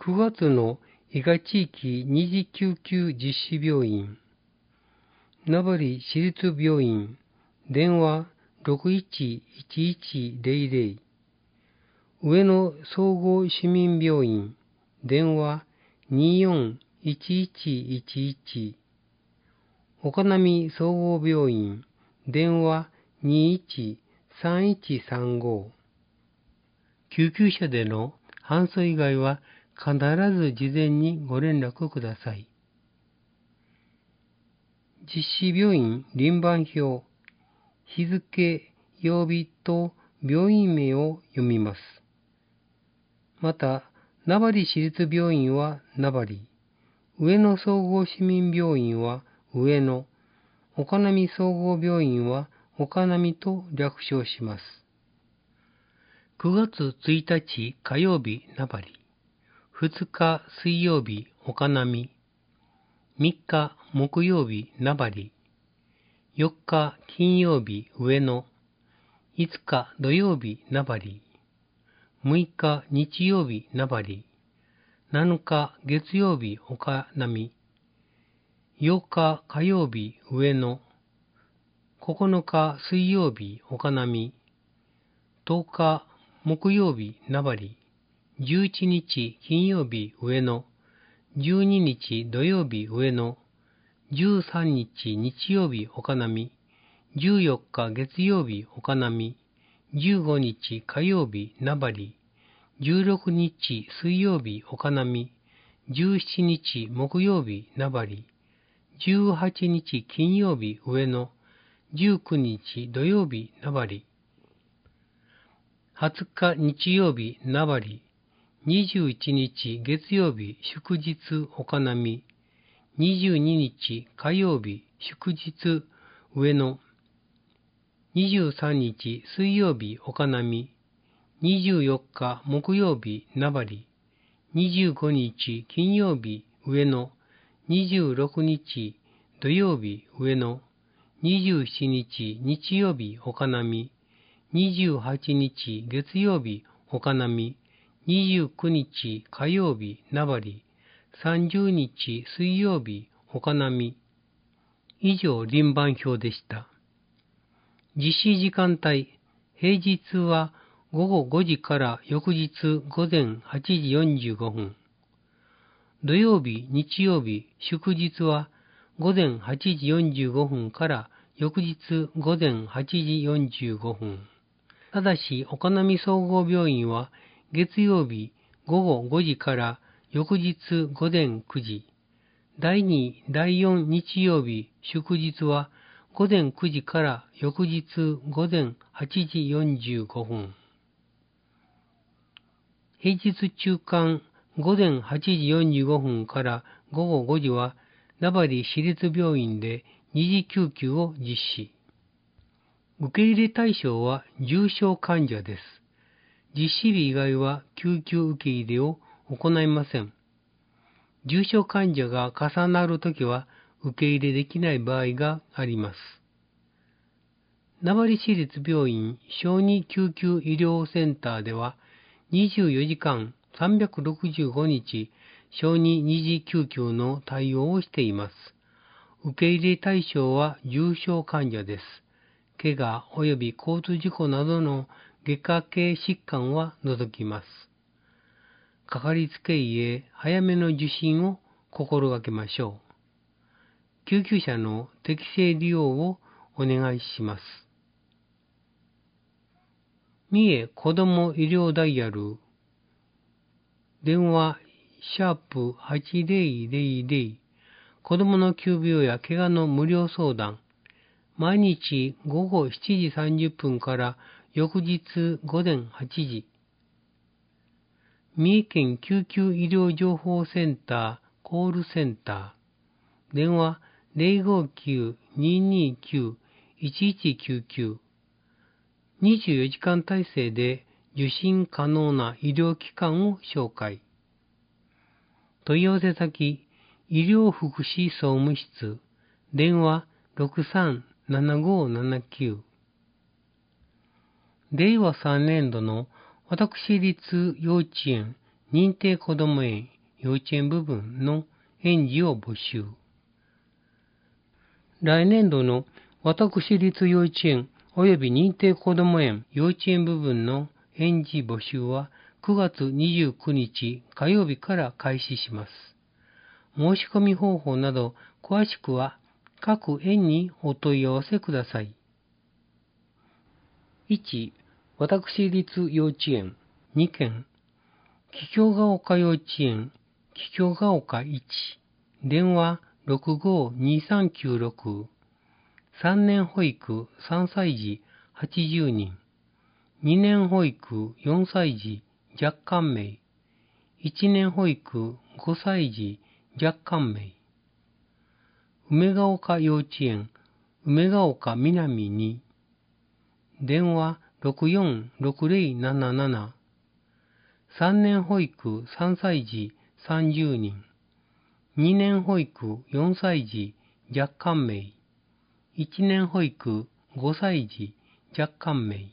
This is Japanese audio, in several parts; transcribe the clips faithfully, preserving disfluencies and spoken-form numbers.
くがつの伊賀地域二次救急実施病院、名張市立病院、電話 ろくいちいちいちゼロゼロ、上野総合市民病院、電話 にーよんいちいちいちいち、岡波総合病院、電話 にーいちさんいちさんご、救急車での搬送以外は必ず事前にご連絡ください。実施病院輪番表、日付、曜日と病院名を読みます。また、名張市立病院は名張、上野総合市民病院は上野、岡波総合病院は岡波と略称します。くがつついたち火曜日名張、ふつか水曜日岡波、みっか木曜日名張、よっか金曜日上野、いつか土曜日名張、むいか日曜日名張、なのか月曜日岡波、ようか火曜日上野、ここのか水曜日岡波、とおか木曜日名張、じゅういちにち金曜日上野、じゅうににち土曜日上野、じゅうさんにち日曜日岡波、じゅうよっか月曜日岡波、じゅうごにち火曜日名張、じゅうろくにち水曜日岡波、じゅうしちにち木曜日名張、じゅうはちにち金曜日上野、じゅうくにち土曜日名張、はつか日曜日名張、にじゅういちにち月曜日祝日岡波、にじゅうににち火曜日祝日上野、にじゅうさんにち水曜日岡波、にじゅうよっか木曜日名張、にじゅうごにち金曜日上野、にじゅうろくにち土曜日上野、にじゅうしちにち日曜日岡波、にじゅうはちにち月曜日岡波、にじゅうくにち火曜日名張、さんじゅうにち水曜日岡波。以上輪番表でした。実施時間帯、平日はごごごじから翌日午前はちじよんじゅうごふん。土曜日、日曜日、祝日は午前はちじよんじゅうごふんから翌日午前はちじよんじゅうごふん。ただし、岡波総合病院は月曜日ごごごじから翌日午前くじ。だいに、だいよん日曜日、祝日は午前くじから翌日午前はちじよんじゅうごふん。平日中間午前はちじよんじゅうごふんからごごごじは名張市立病院で二次救急を実施。受け入れ対象は重症患者です。実施日以外は救急受け入れを行いません。重症患者が重なるときは受け入れできない場合があります。名張市立病院小児救急医療センターではにじゅうよじかんさんびゃくろくじゅうごにち小児二次救急の対応をしています。受け入れ対象は重症患者です。怪我及び交通事故などの外科系疾患は除きます。かかりつけ医へ早めの受診を心がけましょう。救急車の適正利用をお願いします。三重子ども医療ダイヤル、電話シャープはちぜろぜろぜろ、子どもの急病や怪我の無料相談、毎日ごごしちじさんじゅっぷんから翌日午前はちじ。三重県救急医療情報センターコールセンター、電話 ゼロごきゅう にーにーきゅう いちいちきゅうきゅう、にじゅうよじかん体制で受診可能な医療機関を紹介。問い合わせ先、医療福祉総務室、電話ろくさんななごななきゅう。れいわさんねんどの私立幼稚園認定こども園幼稚園部分の園児を募集。来年度の私立幼稚園及び認定こども園幼稚園部分の園児募集はくがつにじゅうくにち火曜日から開始します。申し込み方法など詳しくは各園にお問い合わせください。いち. 私立幼稚園にけん、桔梗ヶ丘幼稚園桔梗ヶ丘いち、電話 ろくごーにーさんきゅうろく、さんねん保育さんさい児はちじゅうにん、にねん保育よんさい児若干名、いちねん保育ごさい児若干名。梅ヶ丘幼稚園梅ヶ丘南に、電話 ろくよんろくぜろなななな、さんねん保育さんさい児さんじゅうにん、にねん保育よんさい児若干名、いちねん保育ごさい児若干名。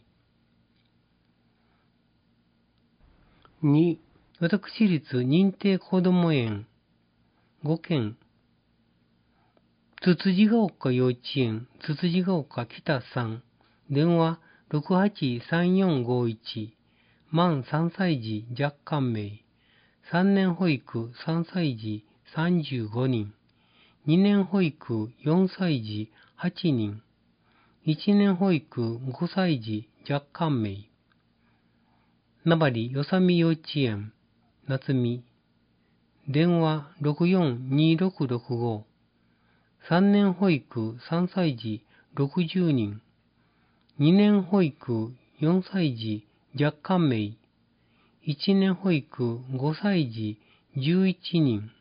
に. 私立認定こども園ごけん、つつじが丘幼稚園つつじが丘北さん、電話 ろくはちさんよんごいち、満さんさい児若干名、さんねん保育さんさい児さんじゅうごにん、にねん保育よんさい児はちにん、いちねん保育ごさい児若干名。名張よさみ幼稚園夏美、電話 ろくよんにーろくろくご、さんねん保育さんさい児ろくじゅうにん、にねん保育よんさい児若干名、いちねん保育ごさい児じゅういちにん。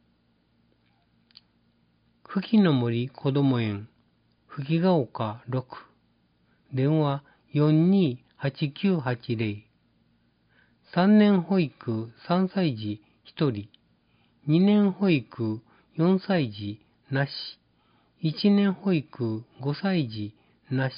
ふきの森こども園ふきがおかろく、電話 よんにーはちきゅうはちぜろ、さんねん保育さんさい児ひとり、にねん保育よんさい児なし、いちねん保育ごさい児なし。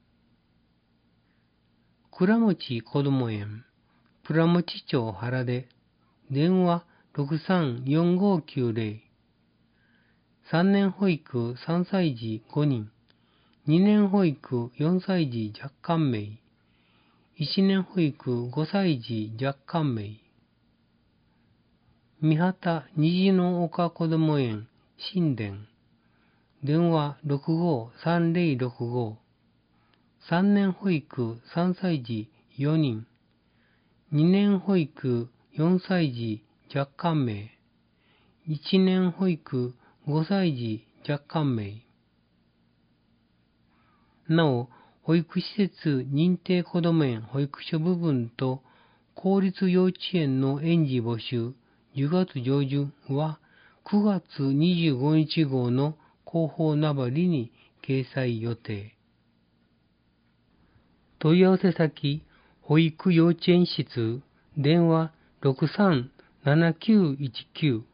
倉持こども園倉持町原出、電話 ろくさんよんごきゅうぜろ、さんねん保育さんさい児ごにん、にねん保育よんさい児若干名、いちねん保育ごさい児若干名。三畑虹の丘こども園新田、電話 ろくごーさんぜろろくご、さんねん保育さんさい児よにん、にねん保育よんさい児若干名、いちねん保育ごさい児若干名。なお、保育施設認定こども園保育所部分と公立幼稚園の園児募集じゅうがつ上旬はくがつにじゅうごにち号の広報なばりに掲載予定。問い合わせ先、保育幼稚園室、電話 ろくさんななきゅういちきゅう。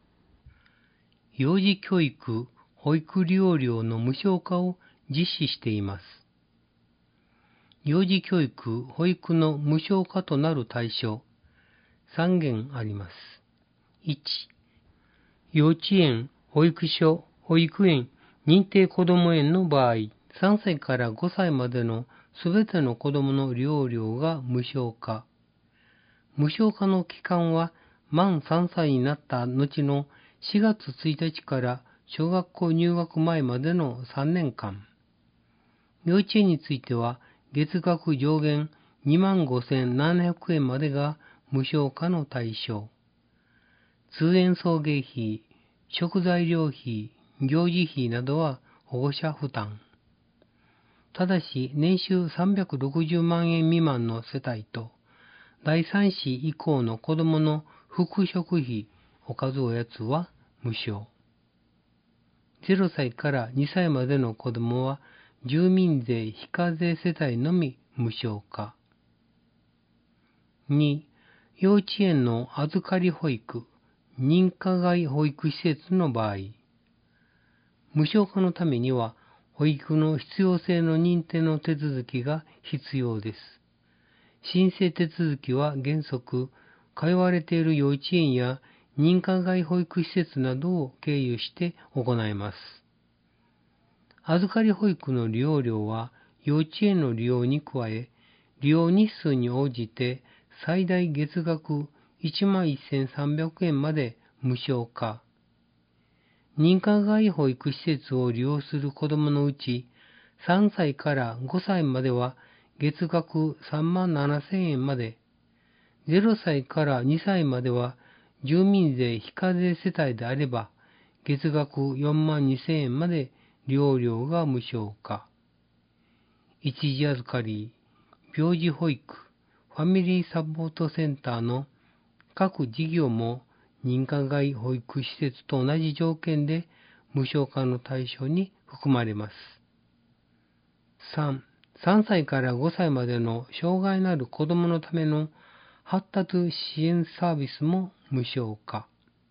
幼児教育、保育利用料の無償化を実施しています。幼児教育、保育の無償化となる対象、さんげんあります。いち. 幼稚園、保育所、保育園、認定こども園の場合、さんさいからごさいまでのすべての子どもの利用料が無償化。無償化の期間は満さんさいになった後のしがつついたちから小学校入学前までのさんねんかん。幼稚園については月額上限にまんごせんななひゃくえんまでが無償化の対象。通園送迎費、食材料費、行事費などは保護者負担。ただし年収さんびゃくろくじゅうまんえん未満の世帯とだいさん子以降の子どもの服食費、おかずおやつは無償。ゼロさいからにさいまでの子どもは住民税非課税世帯のみ無償化。に. 幼稚園の預かり保育、認可外保育施設の場合、無償化のためには保育の必要性の認定の手続きが必要です。申請手続きは原則、通われている幼稚園や認可外保育施設などを経由して行います。預かり保育の利用料は幼稚園の利用に加え、利用日数に応じて最大月額いちまんせんさんびゃくえんまで無償化。認可外保育施設を利用する子どものうち、さんさいからごさいまでは月額さんまんななせんえんまで、ゼロさいからにさいまでは住民税非課税世帯であれば、月額よんまんにせんえんまで利用料が無償化。一時預かり、病児保育、ファミリーサポートセンターの各事業も認可外保育施設と同じ条件で無償化の対象に含まれます。さん、さんさいからごさいまでの障害のある子どものための発達支援サービスも無償化。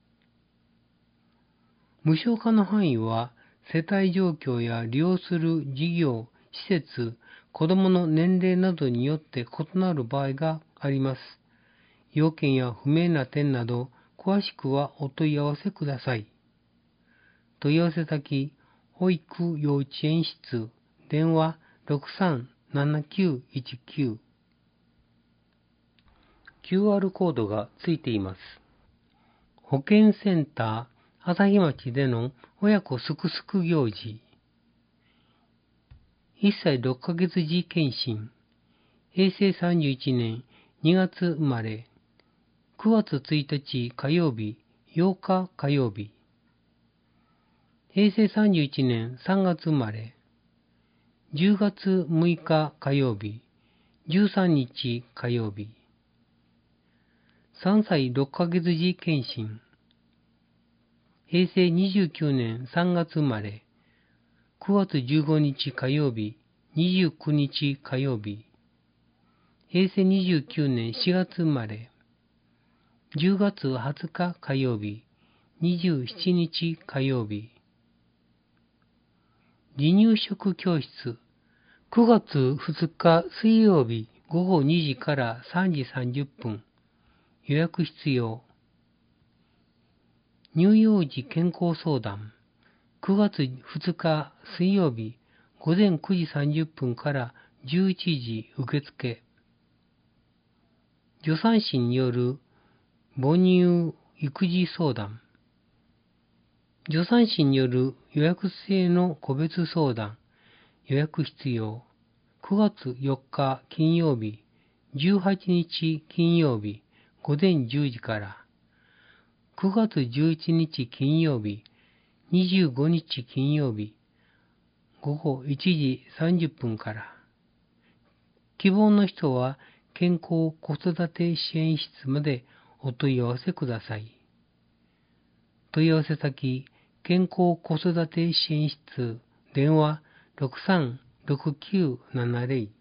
無償化の範囲は世帯状況や利用する事業、施設、子どもの年齢などによって異なる場合があります。要件や不明な点など詳しくはお問い合わせください。問い合わせ先、保育幼稚園室、電話 ろくさんななきゅういちきゅう。キューアール コードがついています。保健センター、朝日町での親子すくすく行事。いっさいろっかげつ児検診。へいせいさんじゅういちねんにがつ生まれ。くがつついたち火曜日、ようか火曜日。へいせいさんじゅういちねんさんがつ生まれ。じゅうがつむいか火曜日、じゅうさんにち火曜日。さんさいろっかげつ児検診。へいせいにじゅうきゅうねんさんがつ生まれ。くがつじゅうごにち火曜日、にじゅうくにち火曜日。へいせいにじゅうきゅうねんしがつ生まれ。じゅうがつはつか火曜日、にじゅうしちにち火曜日。離乳食教室。くがつふつか水曜日ごごにじからさんじさんじゅっぷん。予約必要。乳幼児健康相談。くがつふつか水曜日ごぜんくじさんじゅっぷんからじゅういちじ受付。助産師による母乳育児相談。助産師による予約制の個別相談。予約必要。くがつよっか金曜日、じゅうはちにち金曜日、ごぜんじゅうじから。くがつじゅういちにち金曜日、にじゅうごにち金曜日、ごごいちじさんじゅっぷんから。希望の人は健康子育て支援室までお問い合わせください。問い合わせ先、健康子育て支援室、電話 ろくさんろくきゅうななぜろ。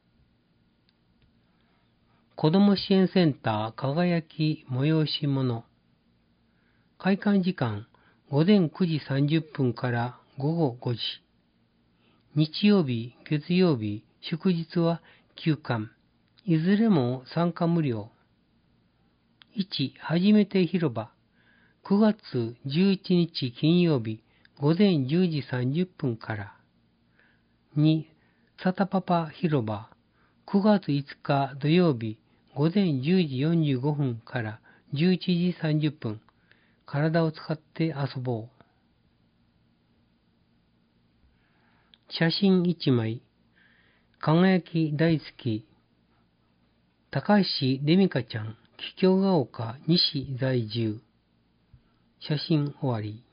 子ども支援センター輝き催し物。開館時間ごぜんくじさんじゅっぷんからごごごじ。日曜日、月曜日、祝日は休館。いずれも参加無料。いち. はじめて広場。くがつじゅういちにち金曜日ごぜんじゅうじさんじゅっぷんから。に. サタパパ広場。くがついつか土曜日ごぜんじゅうじよんじゅうごふんからじゅういちじさんじゅっぷん。体を使って遊ぼう。写真いちまい。輝き大好き。高橋レミカちゃん、桔梗ヶ丘西在住。写真終わり。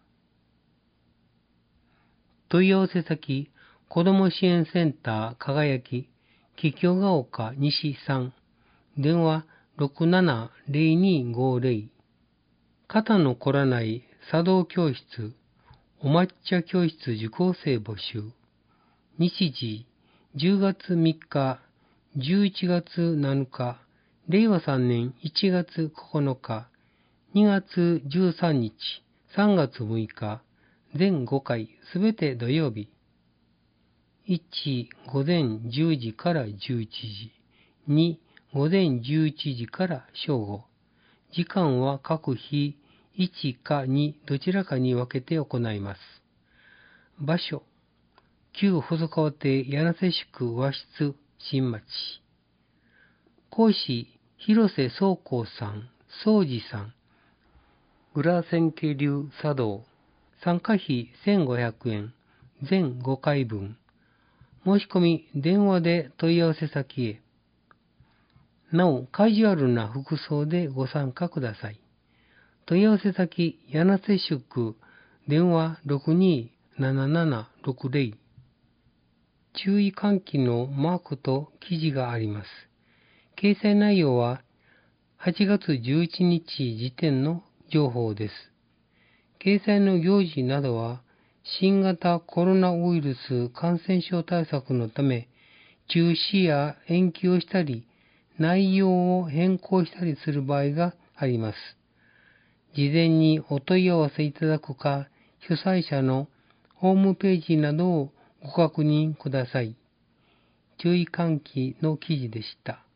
問い合わせ先、子ども支援センター輝き、桔梗ヶ丘西さん。電話 ろくななぜろにごぜろ。肩の凝らない茶道教室、お抹茶教室受講生募集。日時、じゅうがつみっか、じゅういちがつなのか、れいわさんねんいちがつここのか、にがつじゅうさんにち、さんがつむいか、全ごかいすべて土曜日。いち. 午前じゅうじからじゅういちじ。に. 午前じゅういちじから正午。時間は各日いちかにどちらかに分けて行います。場所、旧細川邸柳瀬宿和室新町。講師、広瀬宗光さん、宗司さん。裏千家流茶道。参加費せんごひゃくえん。全ごかいぶん。申し込み、電話で問い合わせ先へ。なお、カジュアルな服装でご参加ください。問い合わせ先、柳瀬宿、電話ろくにーななななろくぜろ。注意喚起のマークと記事があります。掲載内容ははちがつじゅういちにち時点の情報です。掲載の行事などは新型コロナウイルス感染症対策のため中止や延期をしたり内容を変更したりする場合があります。事前にお問い合わせいただくか主催者のホームページなどをご確認ください。注意喚起の記事でした。